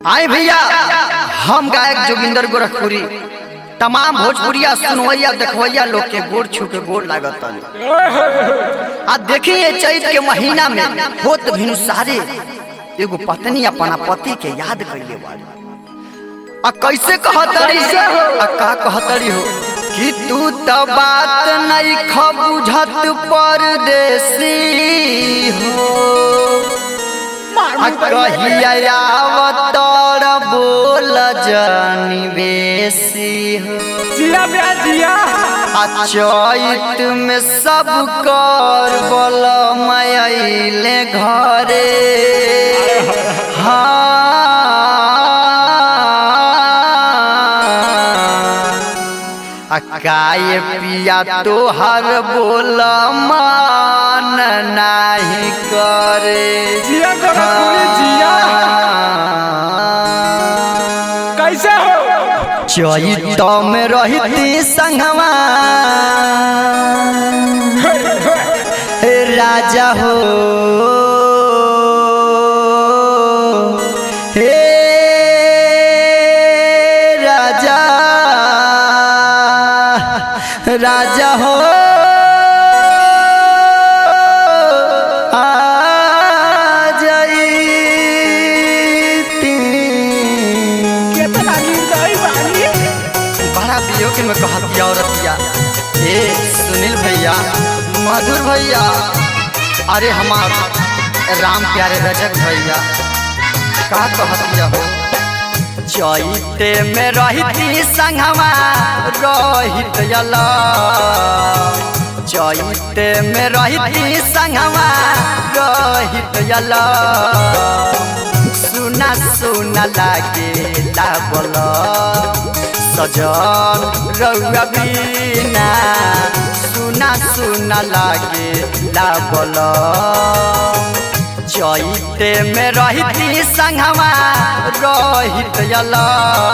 आए भैया, हम गायक जोगिंदर गोरखपुरी तमाम भोजपुरिया सुनवैया देखवैया लोग के गोड़ छू के गोड़ लागत। आ देखिए चैत के महीना में होत भिनु सारे एगो पत्नी अपना पति के याद कइले बाड़ी। आ कैसे कहतरी आ का कहतरी हो कि तू तो बात नहीं बुझत परदेसी हो, कहिया अवतार बोल जानी बेसी हो। जिया ब्या जिया चैत में सब कर बल मयले घरे। काय पिया तोहर बोल मान नहीं करे। जिया गोरखपुरी जिया कैसे हो चैत में रहती संगवा राजा हो, हे राजा राजा हो आ जाई कितना निर्दयी बानी। बड़ा वियोग में कहतिया औरतिया। ए सुनील भैया, मधुर भैया, अरे हमार राम प्यारे रजक भैया का कहतिया हो। चैते में रहती संगवा रहित यला, चैते में रहती संगवा रहित यला। सुना सुना लागे लागल सजन रउआ बिना, सुना सुना लागे लागल। चैते में रहती संगवा रहित यला,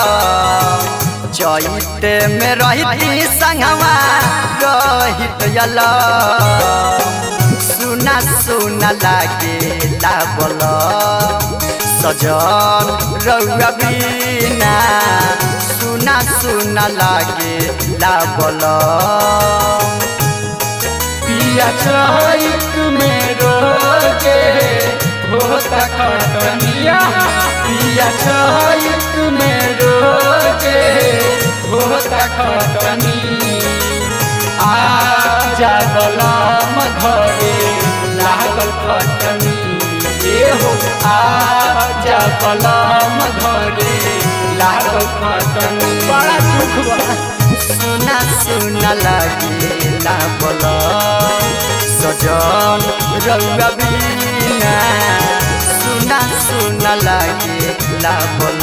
चैते में रहती संगवा रहित यला। सुना सुना लागे लागल सजन रउआ बिना, सुना सुना लागे लागल। पिया चैत में रोके होता खटनिया, पिया चैत में रोके होता खटनी। आजा बलम घरे लागल खटनी, ये हो आजा बलम घरे लागल खटनी। बड़ा दुख बा सुना सुना लागे लागल सजन रउआ बिना, सुना सुना लागे लागल।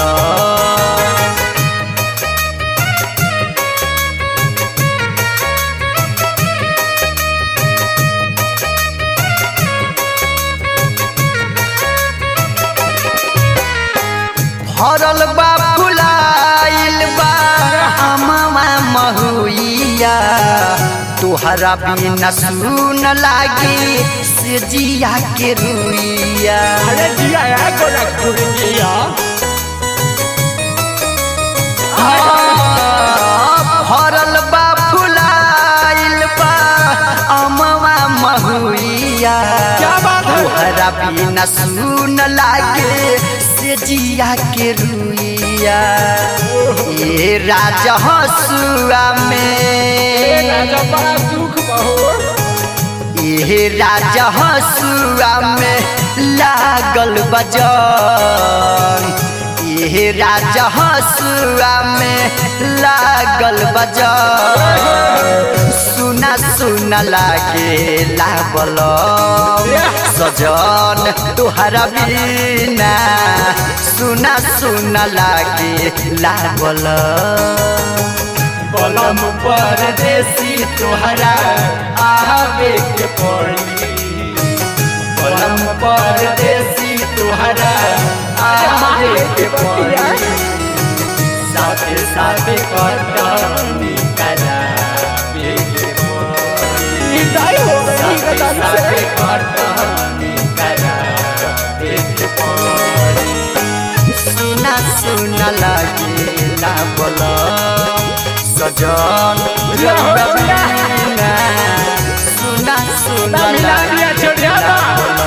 भरल बा फुलाइल बा अमवा महुइया, तुहरा बिना सुन लागी से जिया के रुइया। अरे जिया है गोरखपुरी जिया भरल बा फुलाइल बा अमवा महुइया, क्या बात है। तुहरा बिना सुन लागे से जिया के रुइया। ये राजा हसुआ में, राजा बड़ा दुख बहो। ये राजा हसुआ में लागल बजन, ये राजा हसुआ में लागल बजन। सुना सुना लागे लागल सजन तुहरा बिना, सुना सुना लागे लागल। बलम परदेसी तोहरा आवे के पड़ी, बलम परदेसी तोहरा आवे के पड़ी। साथे साथे कटनी करावे के पड़ी, साथे साथे कटनी करावे के पड़ी। सुना सुना लागे ला बोला सजन रउआ बिना सुना सुना लागे ला बोला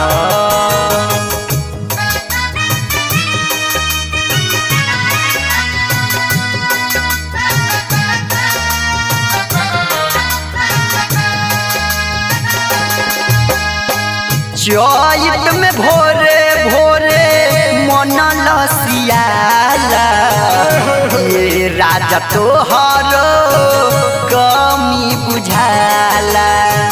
चैत में भोरे भोरे मन लसियाला ये राजा तोहर कमी बुझाला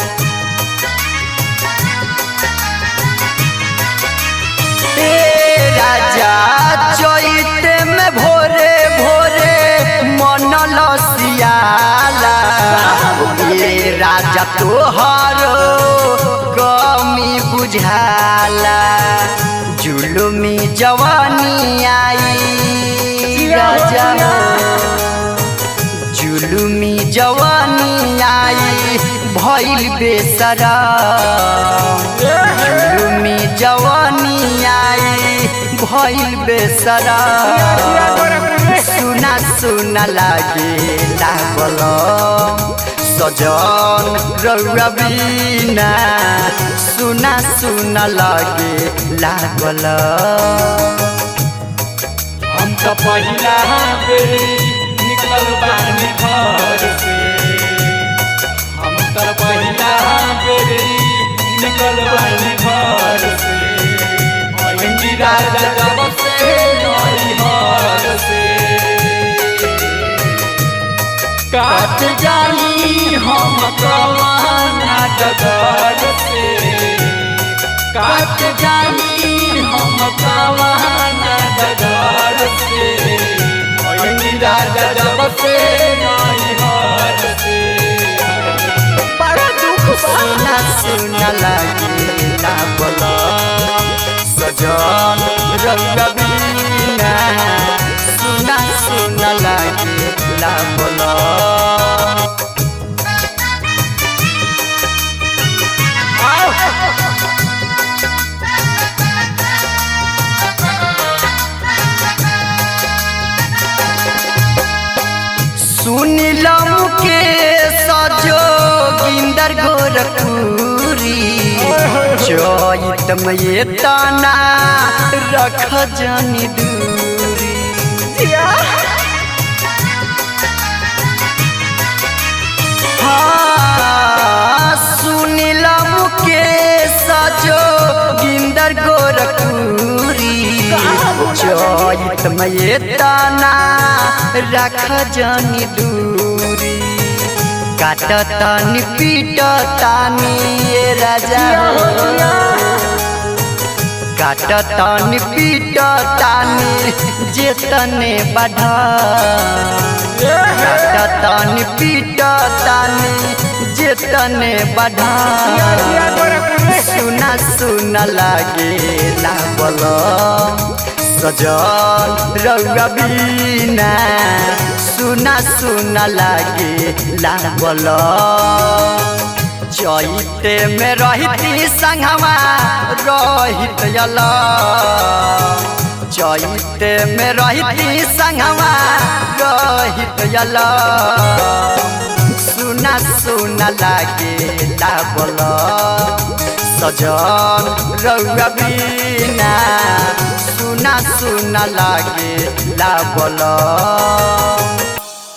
राजा चैत में भोरे भोरे मन लसियाला ये राजा तोहर कमी बुझाला जुलुमी जवानी आई राजा जुलुमी जवानी आई भइल बेसरा जुलुमी जवानी आई भइल बेसरा सुना सुना लागे लागल सजन रउआ बिना सुना सुना लागे लागल हम तो पहिला बेरी निकल बानी घर से हम तो पहिला बेरी निकल बानी घर से अंजी राजा जब से नई घर से काट जानी हम कवाना डगर से काट जानी हम कवाना डगर से अंजी राजा जब से नई घर से बड़ा दुख सुना सुना लागे लागल सजन रउआ बिना सुना सुना लागे लागल सुनिलम के सजो गिंदर गोरखपुरी चैत में ये ताना रख जानी दूरी हाँ सुनिलम के सजो गिंदर गोरखपुरी चैत में ये ताना रख जानी दूरी काटतानी पीटतानी ये राजा काटतानी पीटतानी जेतने बढ़ा काटतानी पीटतानी जेतने बढ़ा सुना सुना लागे लागल सजन रउआ बिना सुना सुना लागे लागल चैते में रहिती संगवा रहित यला चैते में रहिती संगवा रहित यला सुना सुना लागे लागल सजन रउआ बिना सुना सुना लागे लागल